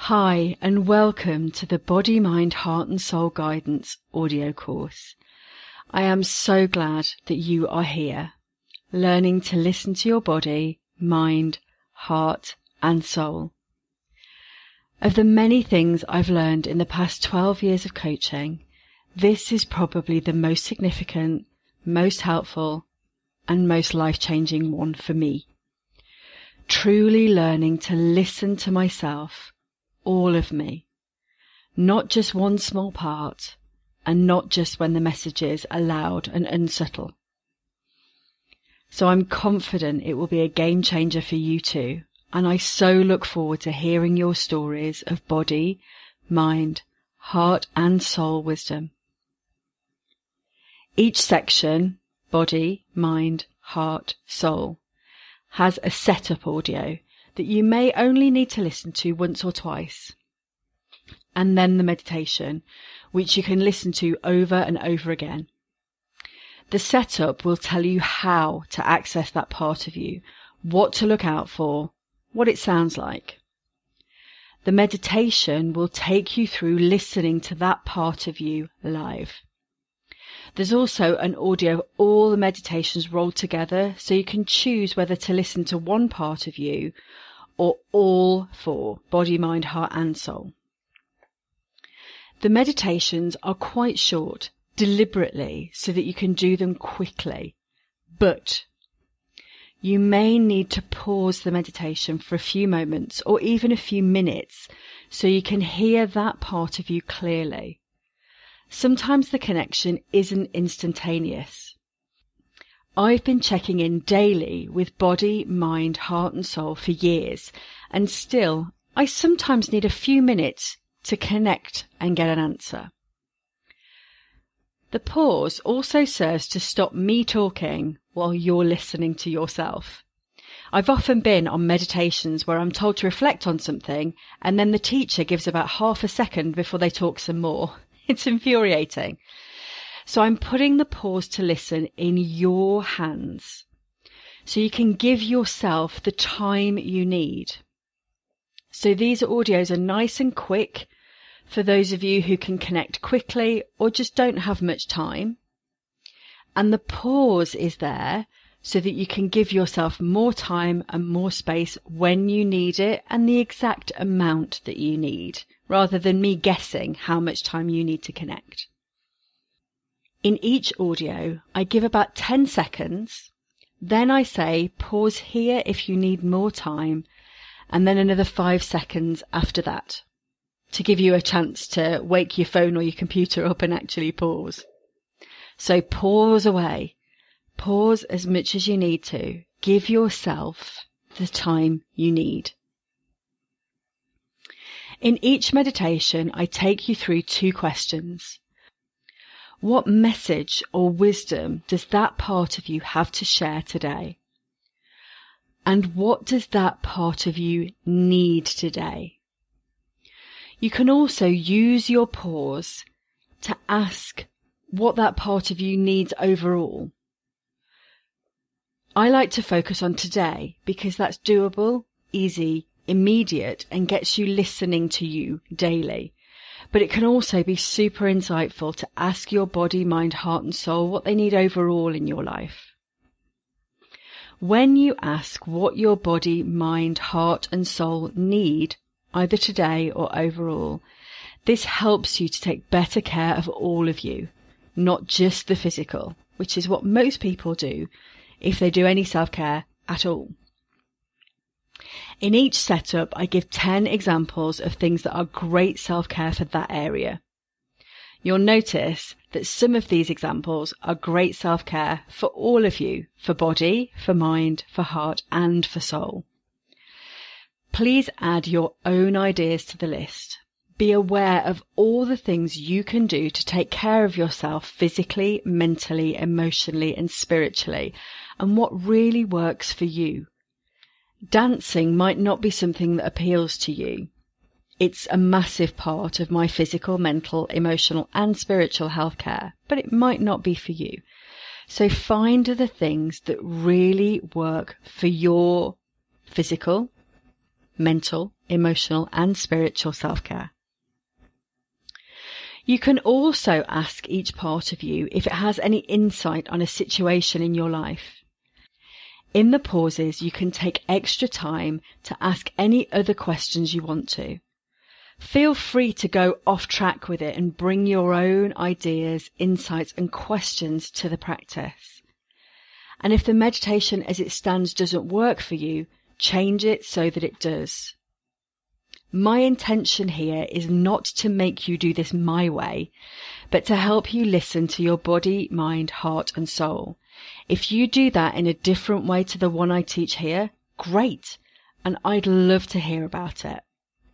Hi, and welcome to the Body, Mind, Heart and Soul Guidance audio course. I am so glad that you are here, learning to listen to your body, mind, heart and soul. Of the many things I've learned in the past 12 years of coaching, this is probably the most significant, most helpful and most life-changing one for me. Truly learning to listen to myself, all of me, not just one small part, and not just when the messages are loud and unsubtle. So I'm confident it will be a game changer for you too, and I so look forward to hearing your stories of body, mind, heart and soul wisdom. Each section, body, mind, heart, soul, has a setup audio that you may only need to listen to once or twice, and then the meditation, which you can listen to over and over again. The setup will tell you how to access that part of you, what to look out for, what it sounds like. The meditation will take you through listening to that part of you live. There's also an audio of all the meditations rolled together, so you can choose whether to listen to one part of you or all four, body, mind, heart and soul. The meditations are quite short, deliberately, so that you can do them quickly. But you may need to pause the meditation for a few moments or even a few minutes so you can hear that part of you clearly. Sometimes the connection isn't instantaneous. I've been checking in daily with body, mind, heart and soul for years, and still I sometimes need a few minutes to connect and get an answer. The pause also serves to stop me talking while you're listening to yourself. I've often been on meditations where I'm told to reflect on something and then the teacher gives about half a second before they talk some more. It's infuriating. So I'm putting the pause to listen in your hands so you can give yourself the time you need. So these audios are nice and quick for those of you who can connect quickly or just don't have much time. And the pause is there so that you can give yourself more time and more space when you need it and the exact amount that you need, rather than me guessing how much time you need to connect. In each audio, I give about 10 seconds, then I say pause here if you need more time, and then another 5 seconds after that, to give you a chance to wake your phone or your computer up and actually pause. So pause away. Pause as much as you need to. Give yourself the time you need. In each meditation, I take you through 2 questions. What message or wisdom does that part of you have to share today? And what does that part of you need today? You can also use your pause to ask what that part of you needs overall. I like to focus on today because that's doable, easy, immediate and gets you listening to you daily. But it can also be super insightful to ask your body, mind, heart and soul what they need overall in your life. When you ask what your body, mind, heart and soul need, either today or overall, this helps you to take better care of all of you, not just the physical, which is what most people do if they do any self-care at all. In each setup, I give 10 examples of things that are great self-care for that area. You'll notice that some of these examples are great self-care for all of you, for body, for mind, for heart, and for soul. Please add your own ideas to the list. Be aware of all the things you can do to take care of yourself physically, mentally, emotionally, and spiritually, and what really works for you. Dancing might not be something that appeals to you. It's a massive part of my physical, mental, emotional and spiritual health care, but it might not be for you. So find the things that really work for your physical, mental, emotional, and spiritual self-care. You can also ask each part of you if it has any insight on a situation in your life. In the pauses, you can take extra time to ask any other questions you want to. Feel free to go off track with it and bring your own ideas, insights, and questions to the practice. And if the meditation as it stands doesn't work for you, change it so that it does. My intention here is not to make you do this my way, but to help you listen to your body, mind, heart, and soul. If you do that in a different way to the one I teach here, great, and I'd love to hear about it.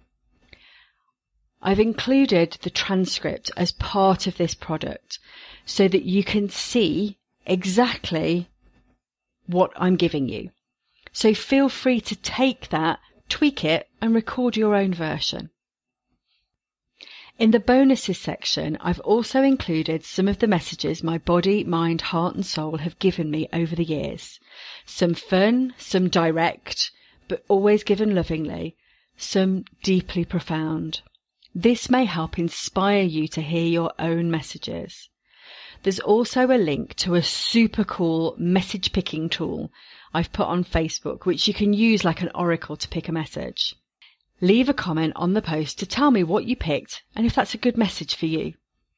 I've included the transcript as part of this product so that you can see exactly what I'm giving you. So feel free to take that, tweak it, and record your own version. In the bonuses section, I've also included some of the messages my body, mind, heart and soul have given me over the years. Some fun, some direct, but always given lovingly, some deeply profound. This may help inspire you to hear your own messages. There's also a link to a super cool message picking tool I've put on Facebook, which you can use like an oracle to pick a message. Leave a comment on the post to tell me what you picked and if that's a good message for you.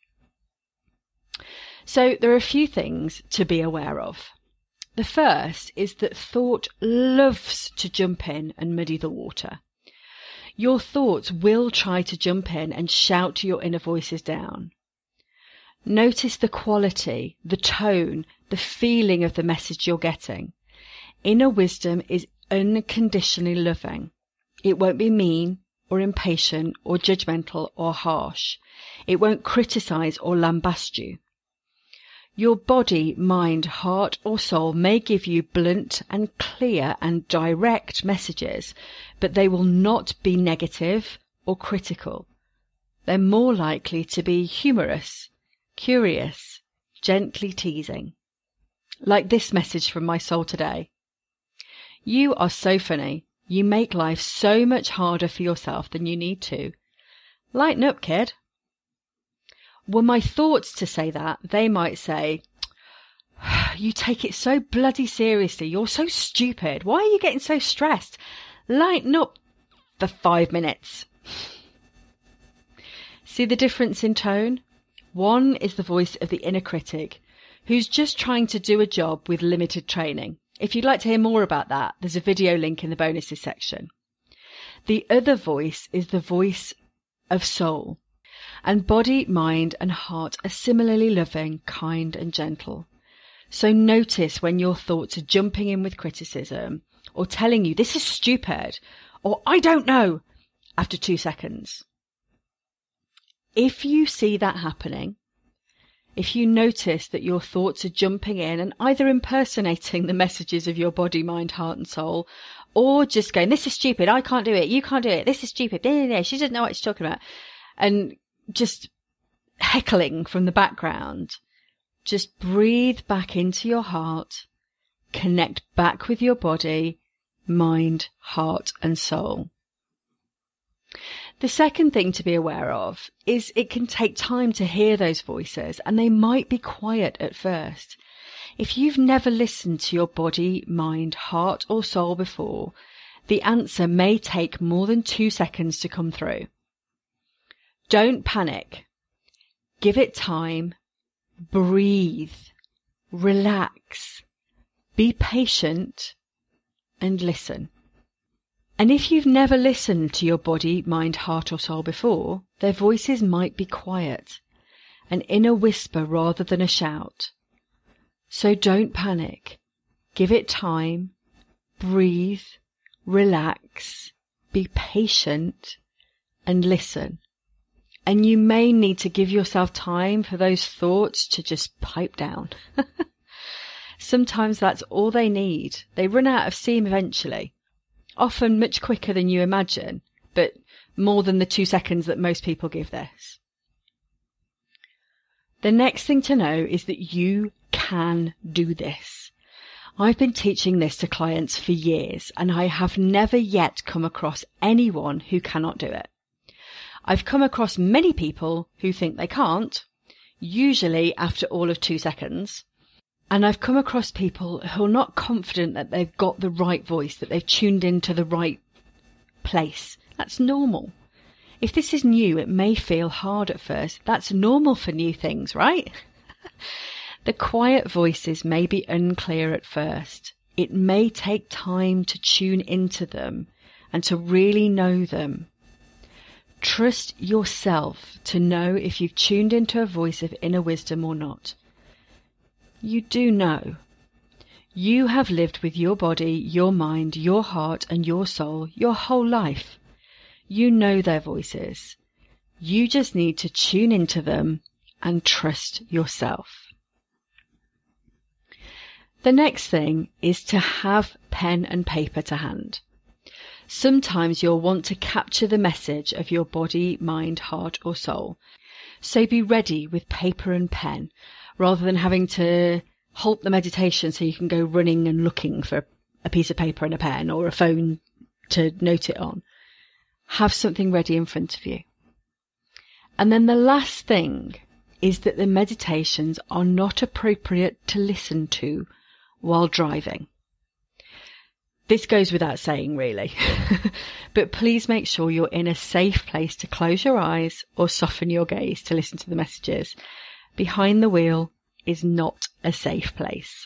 So there are a few things to be aware of. The first is that thought loves to jump in and muddy the water. Your thoughts will try to jump in and shout your inner voices down. Notice the quality, the tone, the feeling of the message you're getting. Inner wisdom is unconditionally loving. It won't be mean or impatient or judgmental or harsh. It won't criticize or lambast you. Your body, mind, heart or soul may give you blunt and clear and direct messages, but they will not be negative or critical. They're more likely to be humorous, curious, gently teasing. Like this message from my soul today. You are so funny. You make life so much harder for yourself than you need to. Lighten up, kid. Were my thoughts to say that, they might say, you take it so bloody seriously. You're so stupid. Why are you getting so stressed? Lighten up for 5 minutes. See the difference in tone? One is the voice of the inner critic, who's just trying to do a job with limited training. If you'd like to hear more about that, there's a video link in the bonuses section. The other voice is the voice of soul. And body, mind and heart are similarly loving, kind and gentle. So notice when your thoughts are jumping in with criticism or telling you this is stupid or I don't know after 2 seconds. If you see that happening, if you notice that your thoughts are jumping in and either impersonating the messages of your body, mind, heart and soul, or just going, this is stupid, I can't do it, you can't do it, this is stupid, she doesn't know what she's talking about, and just heckling from the background, just breathe back into your heart, connect back with your body, mind, heart and soul. The second thing to be aware of is it can take time to hear those voices and they might be quiet at first. If you've never listened to your body, mind, heart or soul before, the answer may take more than 2 seconds to come through. Don't panic. Give it time. Breathe. Relax. Be patient and listen. And if you've never listened to your body, mind, heart or soul before, their voices might be quiet, an inner whisper rather than a shout. So don't panic. Give it time. Breathe. Relax. Be patient and listen. And you may need to give yourself time for those thoughts to just pipe down. Sometimes that's all they need. They run out of steam eventually. Often much quicker than you imagine, but more than the 2 seconds that most people give this. The next thing to know is that you can do this. I've been teaching this to clients for years, and I have never yet come across anyone who cannot do it. I've come across many people who think they can't, usually after all of 2 seconds. And I've come across people who are not confident that they've got the right voice, that they've tuned into the right place. That's normal. If this is new, it may feel hard at first. That's normal for new things, right? The quiet voices may be unclear at first. It may take time to tune into them and to really know them. Trust yourself to know if you've tuned into a voice of inner wisdom or not. You do know. You have lived with your body, your mind, your heart, and your soul your whole life. You know their voices. You just need to tune into them and trust yourself. The next thing is to have pen and paper to hand. Sometimes you'll want to capture the message of your body, mind, heart, or soul. So be ready with paper and pen, rather than having to halt the meditation so you can go running and looking for a piece of paper and a pen or a phone to note it on. Have something ready in front of you. And then the last thing is that the meditations are not appropriate to listen to while driving. This goes without saying, really. But please make sure you're in a safe place to close your eyes or soften your gaze to listen to the messages. Behind the wheel is not a safe place.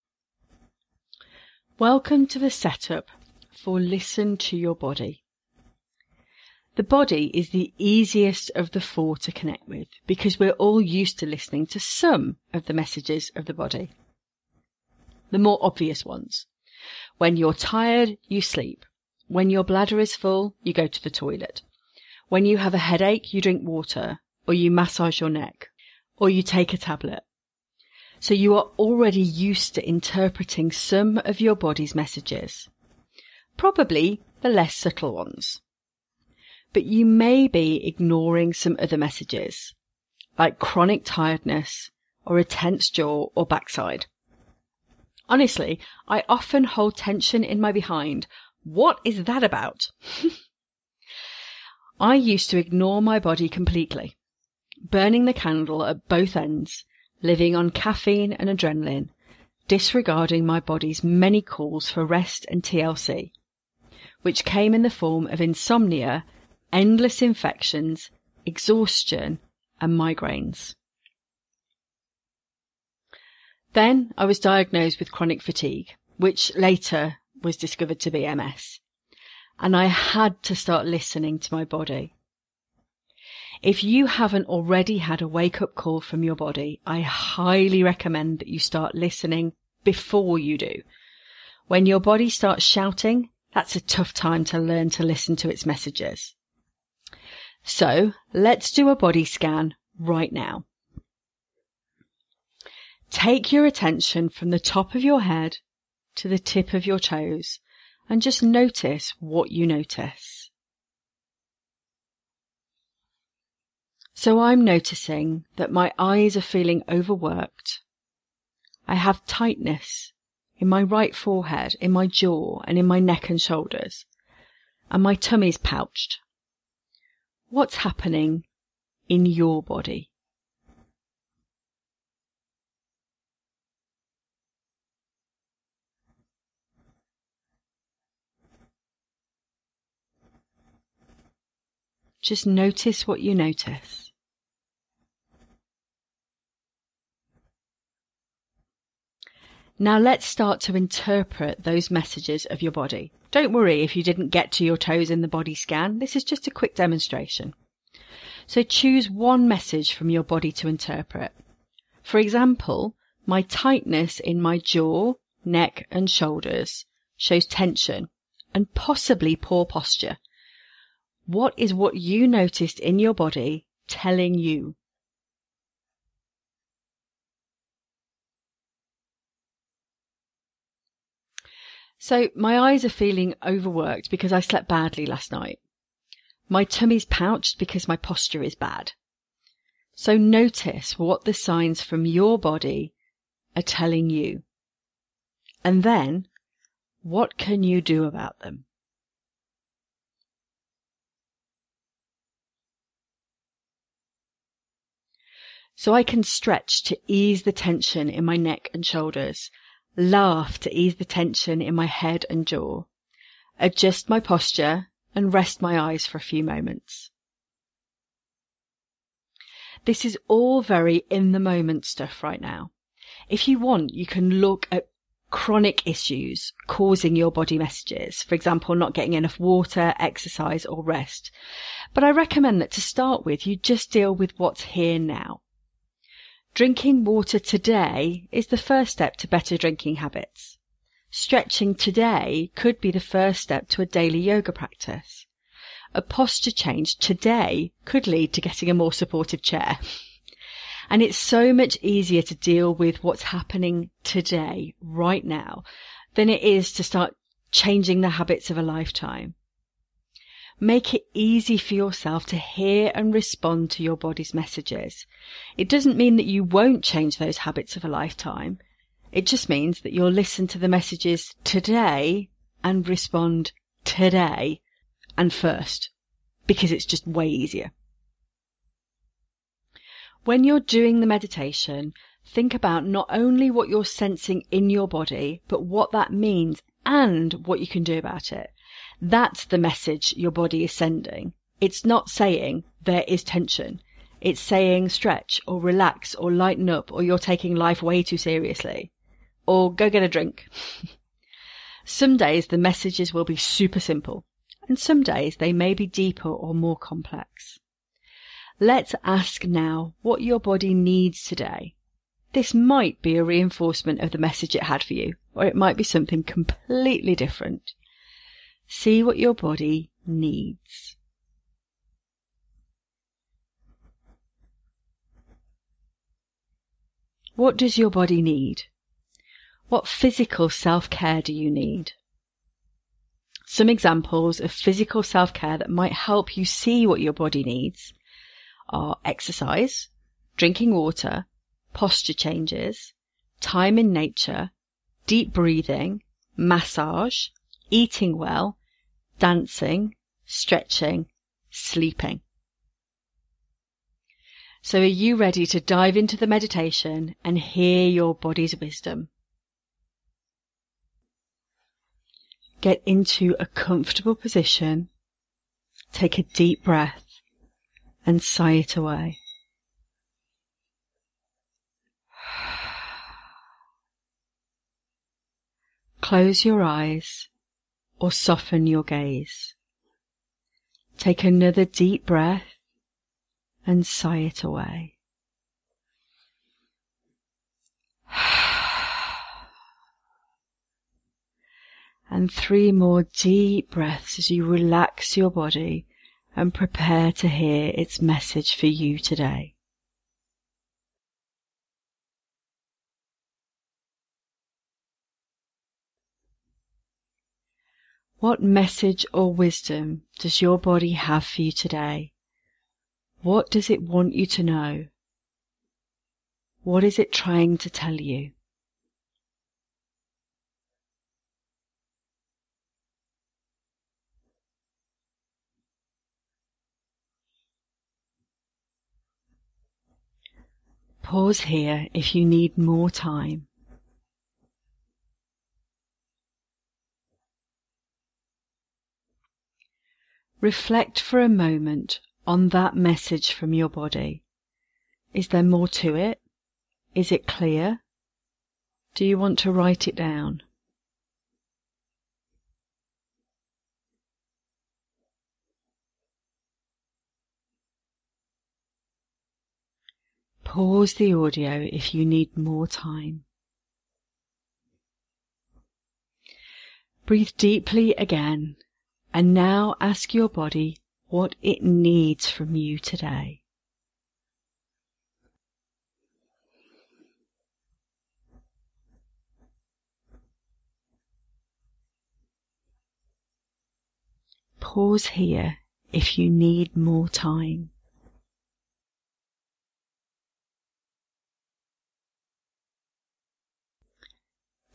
Welcome to the setup for Listen to Your Body. The body is the easiest of the 4 to connect with because we're all used to listening to some of the messages of the body. The more obvious ones. When you're tired, you sleep. When your bladder is full, you go to the toilet. When you have a headache, you drink water, or you massage your neck, or you take a tablet. So you are already used to interpreting some of your body's messages. Probably the less subtle ones. But you may be ignoring some other messages, like chronic tiredness, or a tense jaw or backside. Honestly, I often hold tension in my behind. What is that about? I used to ignore my body completely, burning the candle at both ends, living on caffeine and adrenaline, disregarding my body's many calls for rest and TLC, which came in the form of insomnia, endless infections, exhaustion, and migraines. Then I was diagnosed with chronic fatigue, which later was discovered to be MS. And I had to start listening to my body. If you haven't already had a wake-up call from your body, I highly recommend that you start listening before you do. When your body starts shouting, that's a tough time to learn to listen to its messages. So let's do a body scan right now. Take your attention from the top of your head to the tip of your toes and just notice what you notice. So I'm noticing that my eyes are feeling overworked. I have tightness in my right forehead, in my jaw, and in my neck and shoulders, and my tummy's pouched. What's happening in your body? Just notice what you notice. Now let's start to interpret those messages of your body. Don't worry if you didn't get to your toes in the body scan. This is just a quick demonstration. So choose one message from your body to interpret. For example, my tightness in my jaw, neck and shoulders shows tension and possibly poor posture. What is what you noticed in your body telling you? So my eyes are feeling overworked because I slept badly last night. My tummy's pouched because my posture is bad. So notice what the signs from your body are telling you. And then, what can you do about them? So I can stretch to ease the tension in my neck and shoulders, laugh to ease the tension in my head and jaw, adjust my posture and rest my eyes for a few moments. This is all very in the moment stuff right now. If you want, you can look at chronic issues causing your body messages, for example, not getting enough water, exercise or rest. But I recommend that to start with, you just deal with what's here now. Drinking water today is the first step to better drinking habits. Stretching today could be the first step to a daily yoga practice. A posture change today could lead to getting a more supportive chair. And it's so much easier to deal with what's happening today, right now, than it is to start changing the habits of a lifetime. Make it easy for yourself to hear and respond to your body's messages. It doesn't mean that you won't change those habits of a lifetime. It just means that you'll listen to the messages today and respond today and first, because it's just way easier. When you're doing the meditation, think about not only what you're sensing in your body, but what that means and what you can do about it. That's the message your body is sending. It's not saying there is tension. It's saying stretch or relax or lighten up or you're taking life way too seriously. Or go get a drink. Some days the messages will be super simple, and some days they may be deeper or more complex. Let's ask now what your body needs today. This might be a reinforcement of the message it had for you, or it might be something completely different. See what your body needs. What does your body need? What physical self-care do you need? Some examples of physical self-care that might help you see what your body needs are exercise, drinking water, posture changes, time in nature, deep breathing, massage, eating well, dancing, stretching, sleeping. So are you ready to dive into the meditation and hear your body's wisdom? Get into a comfortable position, take a deep breath and sigh it away. Close your eyes or soften your gaze. Take another deep breath and sigh it away. And 3 more deep breaths as you relax your body and prepare to hear its message for you today. What message or wisdom does your body have for you today? What does it want you to know? What is it trying to tell you? Pause here if you need more time. Reflect for a moment on that message from your body. Is there more to it? Is it clear? Do you want to write it down? Pause the audio if you need more time. Breathe deeply again, and now ask your body what it needs from you today. Pause here if you need more time.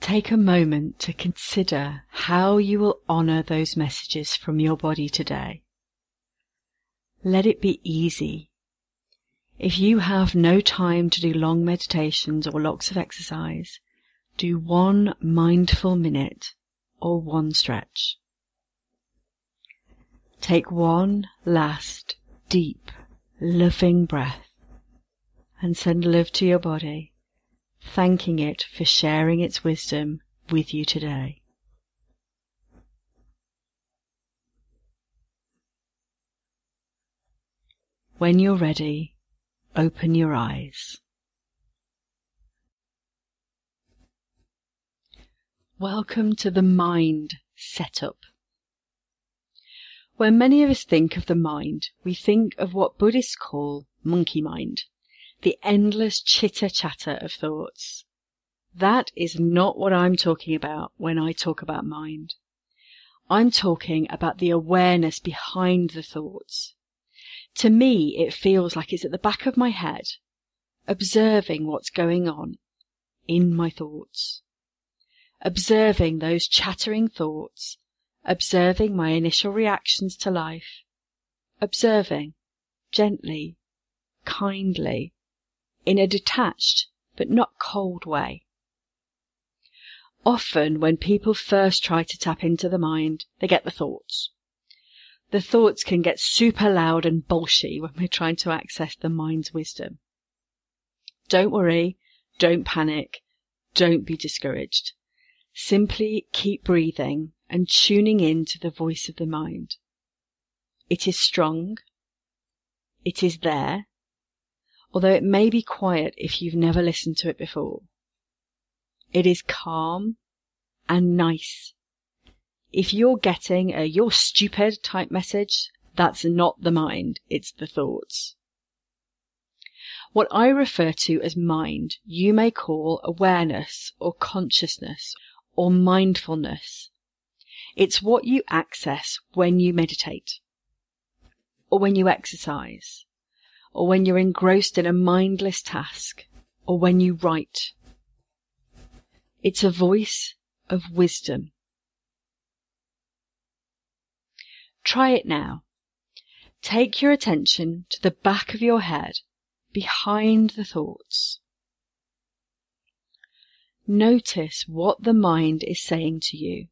Take a moment to consider how you will honour those messages from your body today. Let it be easy. If you have no time to do long meditations or lots of exercise, do 1 mindful minute or 1 stretch. Take 1 last deep, loving breath and send love to your body, thanking it for sharing its wisdom with you today. When you're ready, open your eyes. Welcome to the mind setup. When many of us think of the mind, we think of what Buddhists call monkey mind, the endless chitter-chatter of thoughts. That is not what I'm talking about when I talk about mind. I'm talking about the awareness behind the thoughts. To me, it feels like it's at the back of my head, observing what's going on in my thoughts. Observing those chattering thoughts, observing my initial reactions to life, observing gently, kindly, in a detached but not cold way. Often when people first try to tap into the mind, they get the thoughts. The thoughts can get super loud and bolshy when we're trying to access the mind's wisdom. Don't worry, don't panic, don't be discouraged. Simply keep breathing and tuning in to the voice of the mind. It is strong. It is there, although it may be quiet if you've never listened to it before. It is calm and nice. If you're getting a "you're stupid" type message, that's not the mind, it's the thoughts. What I refer to as mind, you may call awareness or consciousness or mindfulness. It's what you access when you meditate, or when you exercise, or when you're engrossed in a mindless task, or when you write. It's a voice of wisdom. Try it now. Take your attention to the back of your head, behind the thoughts. Notice what the mind is saying to you.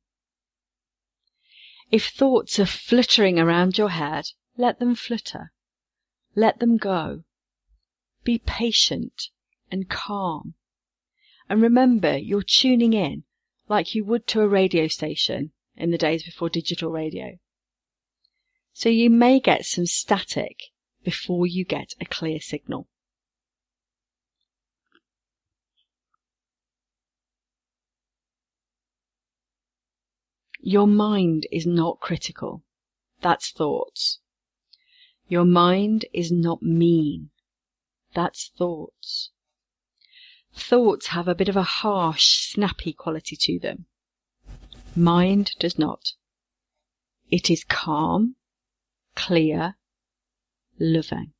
If thoughts are fluttering around your head, let them flutter. Let them go. Be patient and calm. And remember, you're tuning in like you would to a radio station in the days before digital radio. So you may get some static before you get a clear signal. Your mind is not critical. That's thoughts. Your mind is not mean. That's thoughts. Thoughts have a bit of a harsh, snappy quality to them. Mind does not. It is calm, clear, loving.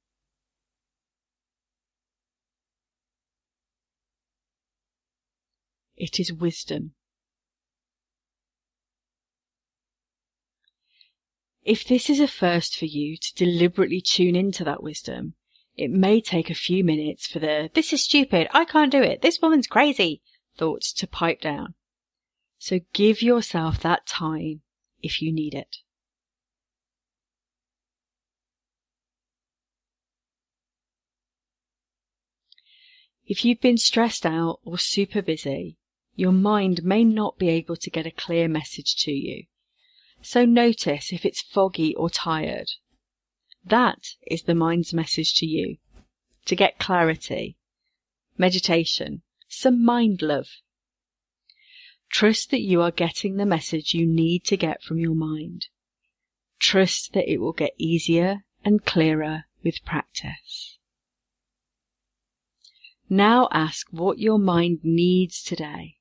It is wisdom. If this is a first for you to deliberately tune into that wisdom, it may take a few minutes for the "this is stupid, I can't do it, this woman's crazy" thoughts to pipe down. So give yourself that time if you need it. If you've been stressed out or super busy, your mind may not be able to get a clear message to you. So notice if it's foggy or tired. That is the mind's message to you, to get clarity, meditation, some mind love. Trust that you are getting the message you need to get from your mind. Trust that it will get easier and clearer with practice. Now ask what your mind needs today.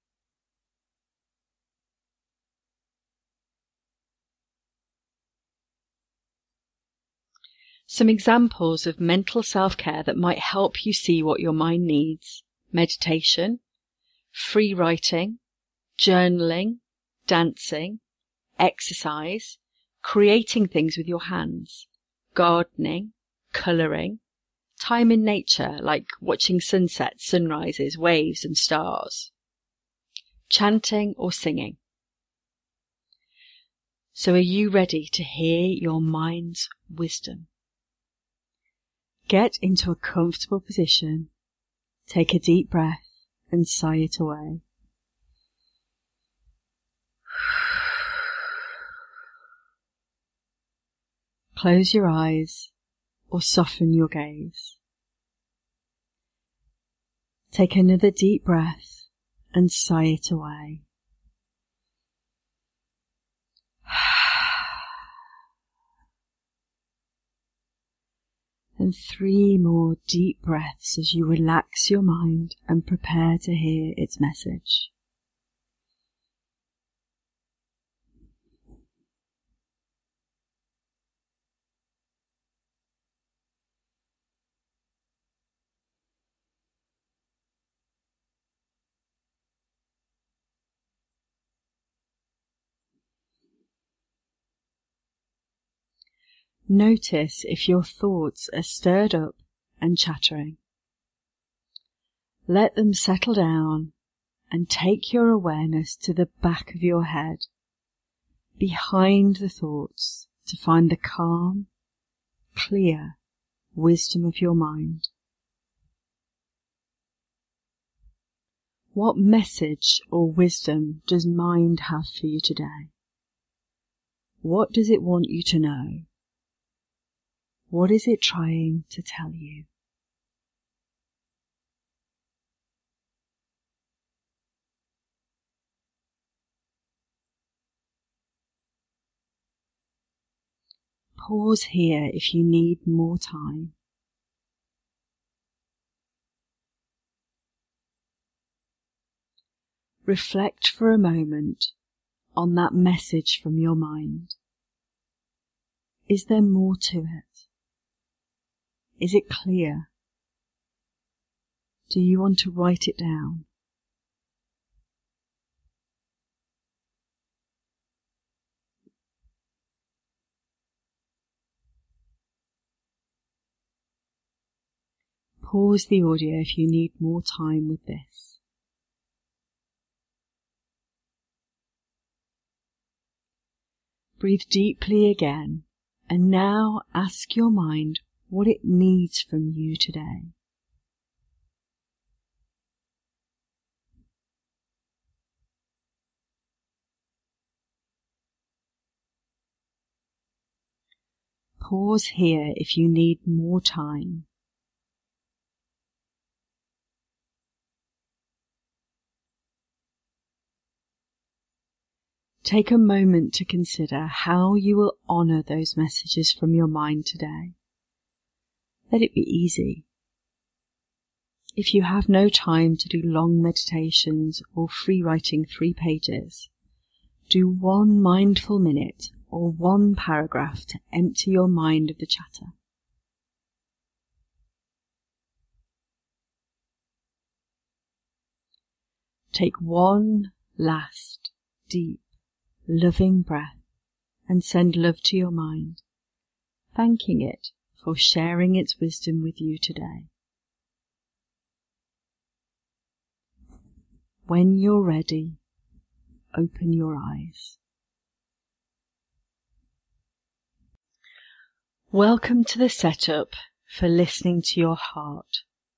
Some examples of mental self-care that might help you see what your mind needs: meditation, free writing, journaling, dancing, exercise, creating things with your hands, gardening, colouring, time in nature like watching sunsets, sunrises, waves and stars, chanting or singing. So are you ready to hear your mind's wisdom? Get into a comfortable position, take a deep breath and sigh it away. Close your eyes or soften your gaze. Take another deep breath and sigh it away. And 3 more deep breaths as you relax your mind and prepare to hear its message. Notice if your thoughts are stirred up and chattering. Let them settle down and take your awareness to the back of your head, behind the thoughts, to find the calm, clear wisdom of your mind. What message or wisdom does mind have for you today? What does it want you to know? What is it trying to tell you? Pause here if you need more time. Reflect for a moment on that message from your mind. Is there more to it? Is it clear? Do you want to write it down? Pause the audio if you need more time with this. Breathe deeply again, and now ask your mind what it needs from you today. Pause here if you need more time. Take a moment to consider how you will honour those messages from your mind today. Let it be easy. If you have no time to do long meditations or free writing 3 pages, do 1 mindful minute or 1 paragraph to empty your mind of the chatter. Take 1 last, deep, loving breath and send love to your mind, thanking it for sharing its wisdom with you today. When you're ready, open your eyes. Welcome to the setup for listening to your heart.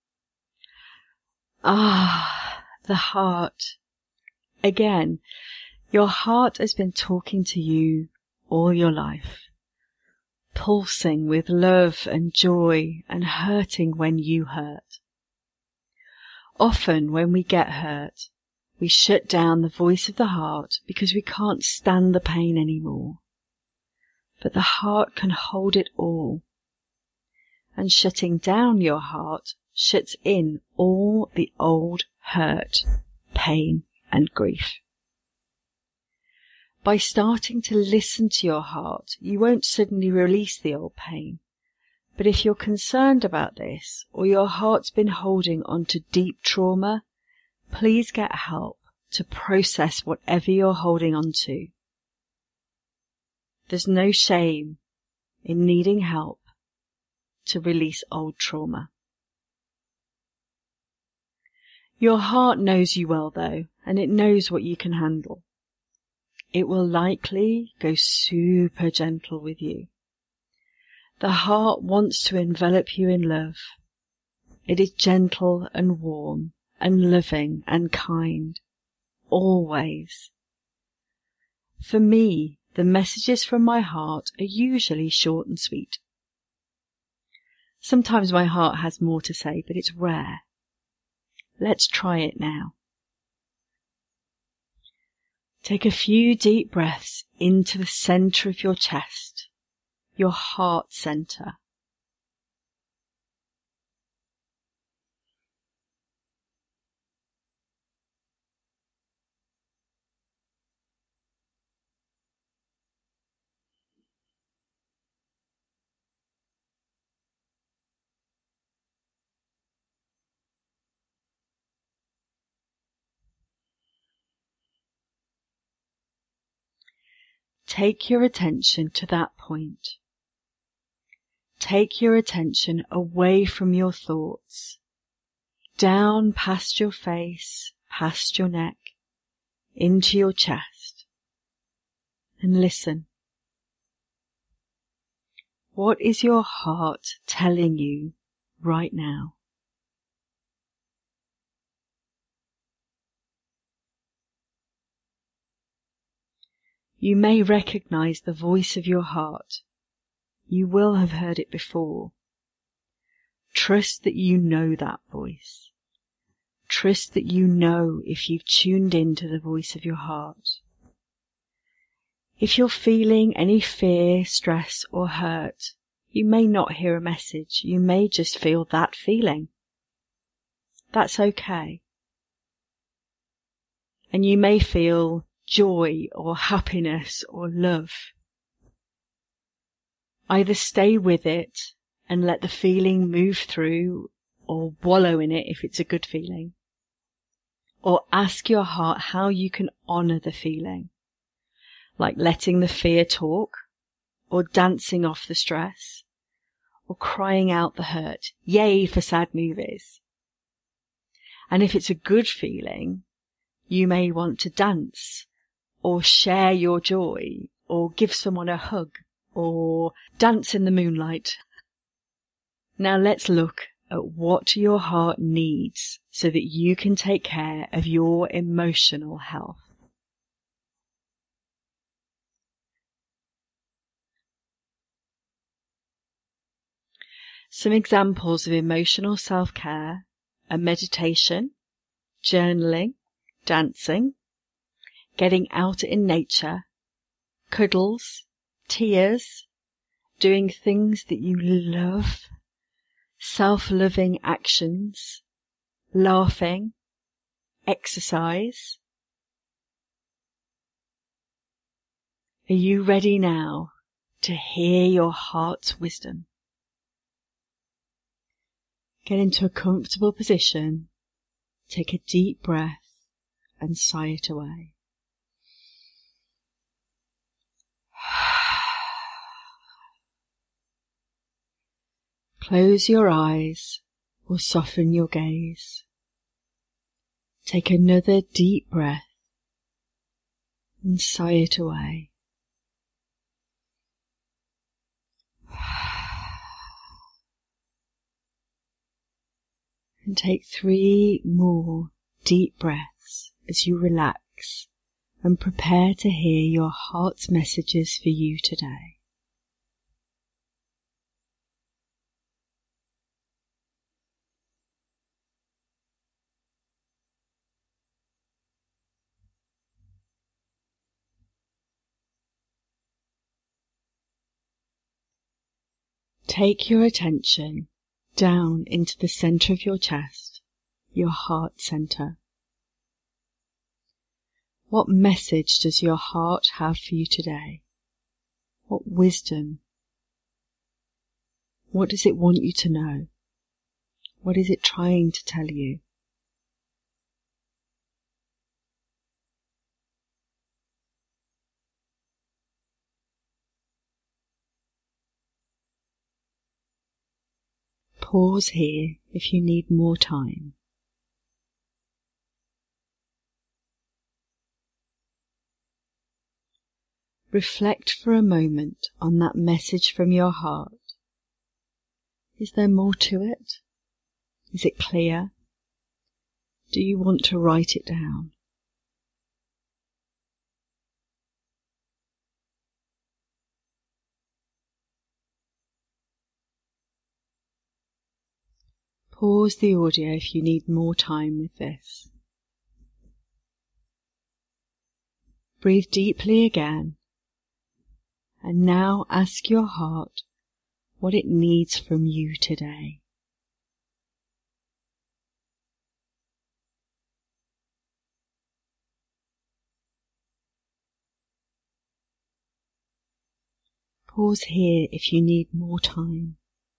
The heart. Again, your heart has been talking to you all your life, pulsing with love and joy and hurting when you hurt. Often when we get hurt, we shut down the voice of the heart because we can't stand the pain anymore. But the heart can hold it all. And shutting down your heart shuts in all the old hurt, pain and grief. By starting to listen to your heart, you won't suddenly release the old pain. But if you're concerned about this, or your heart's been holding on to deep trauma, please get help to process whatever you're holding on to. There's no shame in needing help to release old trauma. Your heart knows you well though, and it knows what you can handle. It will likely go super gentle with you. The heart wants to envelop you in love. It is gentle and warm and loving and kind, always. For me, the messages from my heart are usually short and sweet. Sometimes my heart has more to say, but it's rare. Let's try it now. Take a few deep breaths into the center of your chest, your heart center. Take your attention to that point. Take your attention away from your thoughts, down past your face, past your neck, into your chest, and listen. What is your heart telling you right now? You may recognize the voice of your heart. You will have heard it before. Trust that you know that voice. Trust that you know if you've tuned into the voice of your heart. If you're feeling any fear, stress, or hurt, you may not hear a message. You may just feel that feeling. That's okay. And you may feel joy or happiness or love. Either stay with it and let the feeling move through, or wallow in it if it's a good feeling. Or ask your heart how you can honor the feeling, like letting the fear talk, or dancing off the stress, or crying out the hurt. Yay for sad movies. And if it's a good feeling, you may want to dance, or share your joy, or give someone a hug, or dance in the moonlight. Now let's look at what your heart needs so that you can take care of your emotional health. Some examples of emotional self-care are meditation, journaling, dancing, getting out in nature, cuddles, tears, doing things that you love, self-loving actions, laughing, exercise. Are you ready now to hear your heart's wisdom? Get into a comfortable position, take a deep breath and sigh it away. Close your eyes or soften your gaze. Take another deep breath and sigh it away. And take 3 more deep breaths as you relax and prepare to hear your heart's messages for you today. Take your attention down into the center of your chest, your heart center. What message does your heart have for you today? What wisdom? What does it want you to know? What is it trying to tell you? Pause here if you need more time. Reflect for a moment on that message from your heart. Is there more to it? Is it clear? Do you want to write it down? Pause the audio if you need more time with this. Breathe deeply again, and now ask your heart what it needs from you today. Pause here if you need more time.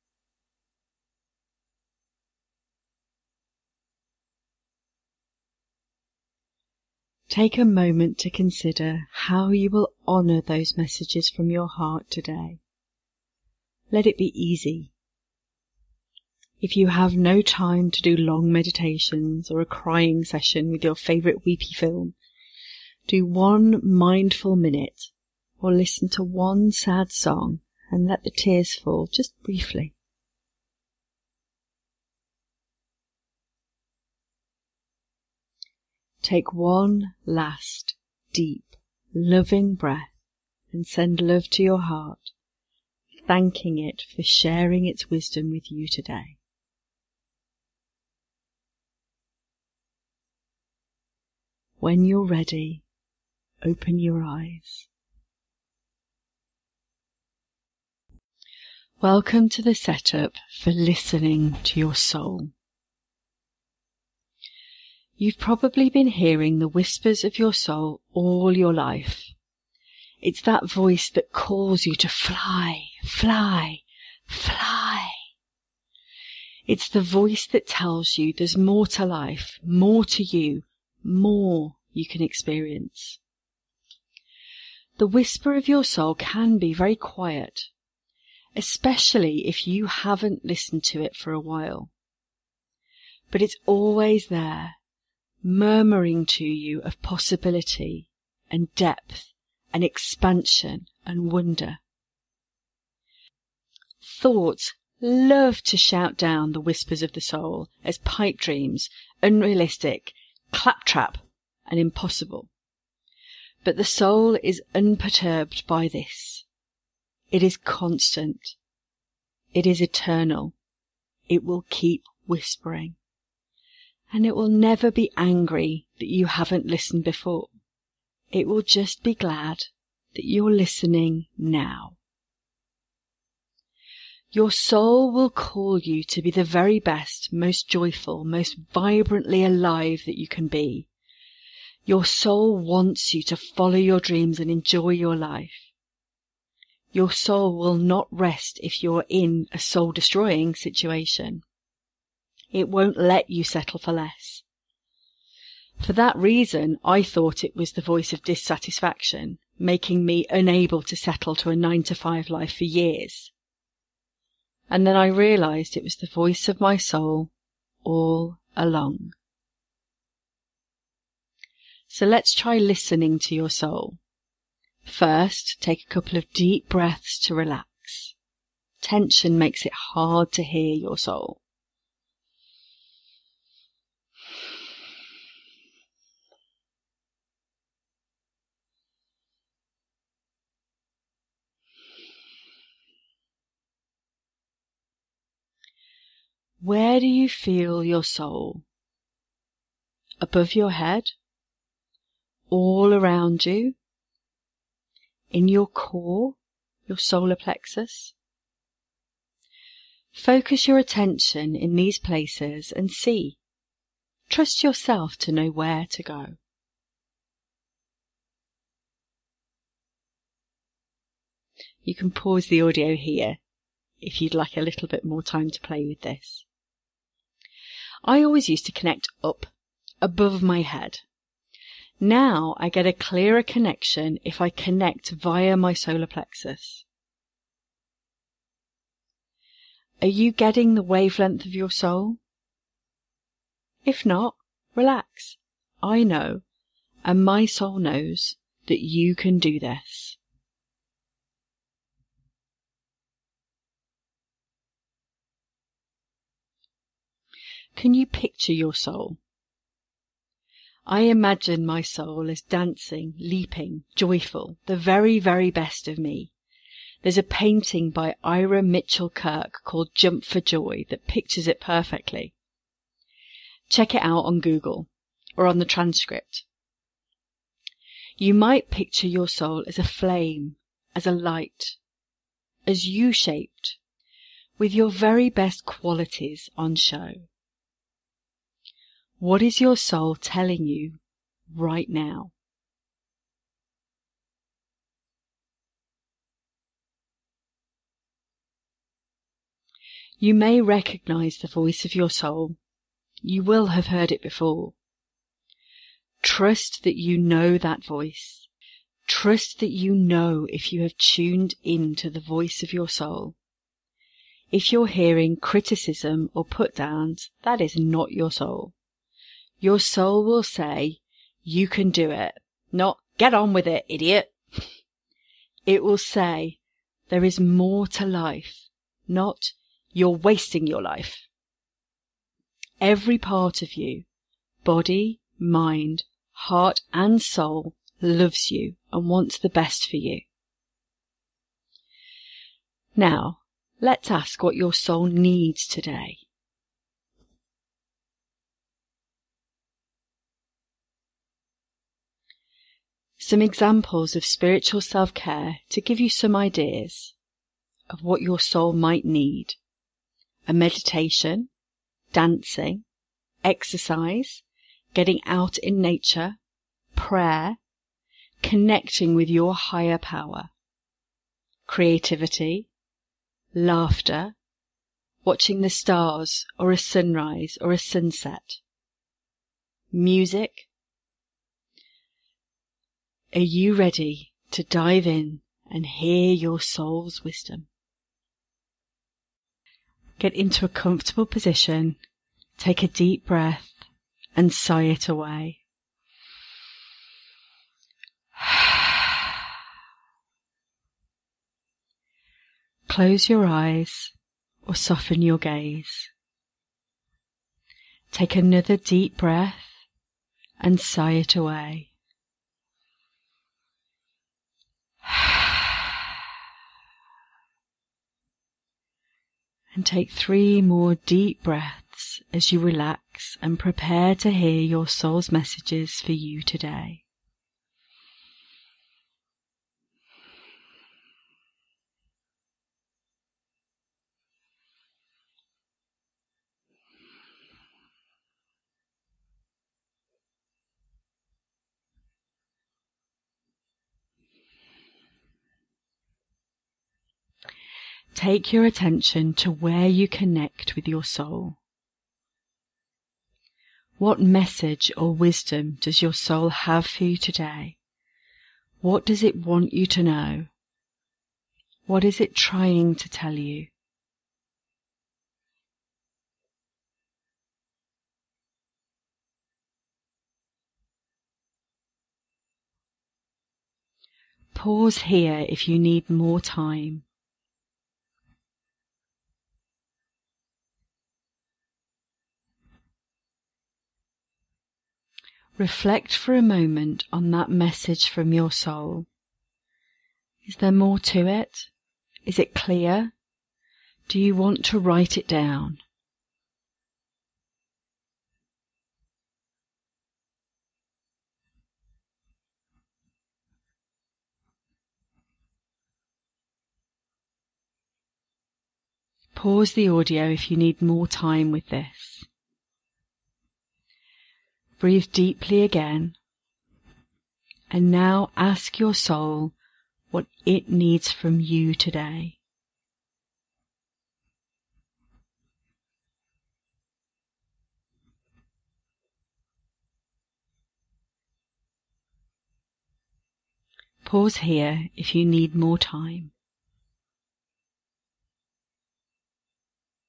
Take a moment to consider how you will honour those messages from your heart today. Let it be easy. If you have no time to do long meditations or a crying session with your favourite weepy film, do 1 mindful minute or listen to one sad song and let the tears fall just briefly. Take one last, deep, loving breath and send love to your heart, thanking it for sharing its wisdom with you today. When you're ready, open your eyes. Welcome to the setup for listening to your soul. You've probably been hearing the whispers of your soul all your life. It's that voice that calls you to fly, fly, fly. It's the voice that tells you there's more to life, more to you, more you can experience. The whisper of your soul can be very quiet, especially if you haven't listened to it for a while. But it's always there, murmuring to you of possibility and depth and expansion and wonder. Thoughts love to shout down the whispers of the soul as pipe dreams, unrealistic, claptrap and impossible. But the soul is unperturbed by this. It is constant. It is eternal. It will keep whispering. And it will never be angry that you haven't listened before. It will just be glad that you're listening now. Your soul will call you to be the very best, most joyful, most vibrantly alive that you can be. Your soul wants you to follow your dreams and enjoy your life. Your soul will not rest if you're in a soul-destroying situation. It won't let you settle for less. For that reason, I thought it was the voice of dissatisfaction, making me unable to settle to a 9-to-5 life for years. And then I realised it was the voice of my soul all along. So let's try listening to your soul. First, take a couple of deep breaths to relax. Tension makes it hard to hear your soul. Where do you feel your soul? Above your head? All around you? In your core, your solar plexus? Focus your attention in these places and see. Trust yourself to know where to go. You can pause the audio here if you'd like a little bit more time to play with this. I always used to connect up, above my head. Now I get a clearer connection if I connect via my solar plexus. Are you getting the wavelength of your soul? If not, relax. I know, and my soul knows, that you can do this. Can you picture your soul? I imagine my soul as dancing, leaping, joyful, the very, very best of me. There's a painting by Ira Mitchell Kirk called Jump for Joy that pictures it perfectly. Check it out on Google or on the transcript. You might picture your soul as a flame, as a light, as U-shaped, with your very best qualities on show. What is your soul telling you right now? You may recognize the voice of your soul. You will have heard it before. Trust that you know that voice. Trust that you know if you have tuned into the voice of your soul. If you're hearing criticism or put-downs, that is not your soul. Your soul will say, you can do it, not get on with it, idiot. It will say, there is more to life, not you're wasting your life. Every part of you, body, mind, heart and soul, loves you and wants the best for you. Now, let's ask what your soul needs today. Some examples of spiritual self-care to give you some ideas of what your soul might need. A meditation, dancing, exercise, getting out in nature, prayer, connecting with your higher power, creativity, laughter, watching the stars or a sunrise or a sunset, music. Are you ready to dive in and hear your soul's wisdom? Get into a comfortable position, take a deep breath and sigh it away. Close your eyes or soften your gaze. Take another deep breath and sigh it away. And take 3 more deep breaths as you relax and prepare to hear your soul's messages for you today. Take your attention to where you connect with your soul. What message or wisdom does your soul have for you today? What does it want you to know? What is it trying to tell you? Pause here if you need more time. Reflect for a moment on that message from your soul. Is there more to it? Is it clear? Do you want to write it down? Pause the audio if you need more time with this. Breathe deeply again, and now ask your soul what it needs from you today. Pause here if you need more time.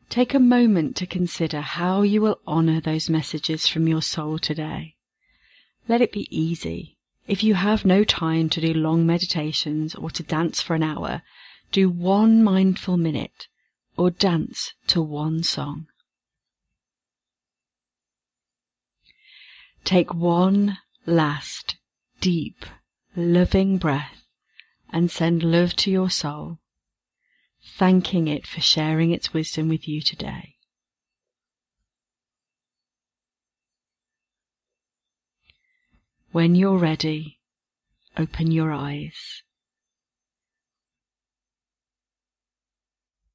Take a moment to consider how you will honour those messages from your soul today. Let it be easy. If you have no time to do long meditations or to dance for an hour, do 1 mindful minute or dance to 1 song. Take 1 last, deep, loving breath and send love to your soul, thanking it for sharing its wisdom with you today. When you're ready, open your eyes.